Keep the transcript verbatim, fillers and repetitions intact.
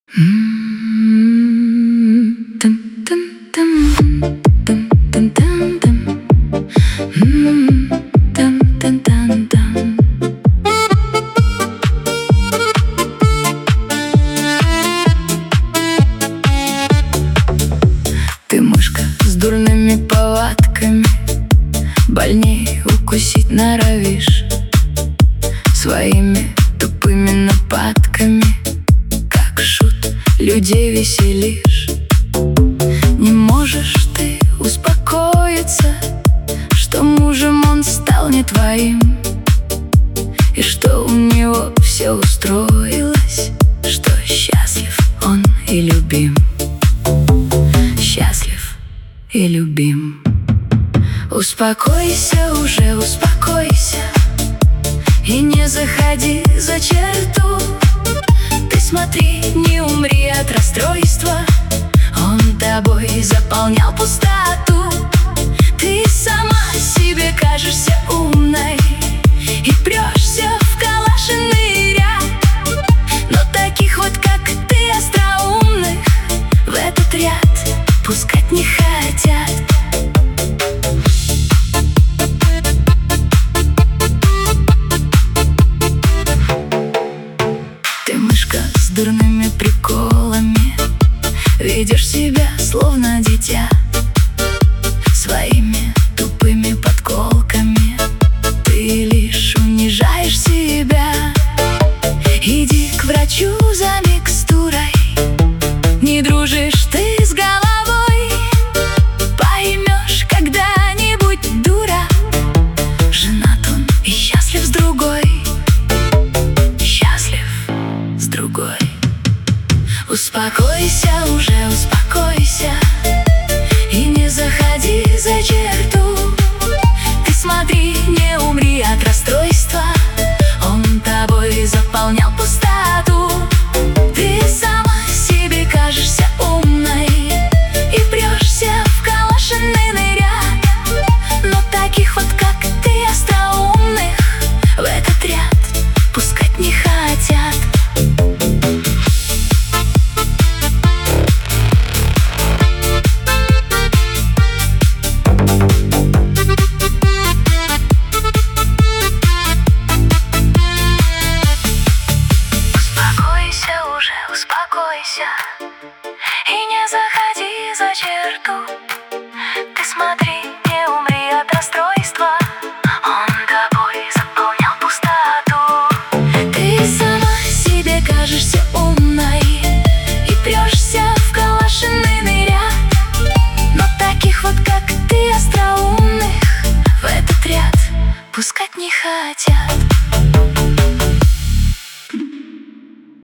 Ты мышка с дурными повадками, больней укусить норовишь. Своими тупыми нападками, как шут, людей веселишь. Не можешь ты успокоиться, что мужем он стал не твоим, и что у него все устроилось, что счастлив он и любим. Счастлив и любим. Успокойся уже, успокойся, и не заходи за черту. Ты смотри, не умри от расстройства, он тобой заполнял пустоту. Ты сама себе кажешься умной и прешься в калашиный ряд, но таких вот, как ты, остроумных, в этот ряд пускать не хотят. Ты мышка с дурными приколами, ведешь себя словно дитя. Своими тупыми подколками ты лишь унижаешь себя. Иди к врачу за микстурой, не дружишь ты с головой, поймешь когда-нибудь, дура. Женат он и счастлив с другой, счастлив с другой. Успокойся уже, успокойся, и не заходи за черту. Ты смотри, не умри от расстройства, он тобой заполнял пустоту. Ты сама себе кажешься умной и прешься в калашиный ряд, но таких вот, как ты, остроумных, в этот ряд пускать не хотят. Успокойся и не заходи за черту. Ты смотри, не умри от расстройства, он тобой заполнял пустоту. Ты сама себе кажешься умной и прешься в калашиный ряд, но таких вот, как ты, остроумных, в этот ряд пускать не хотят.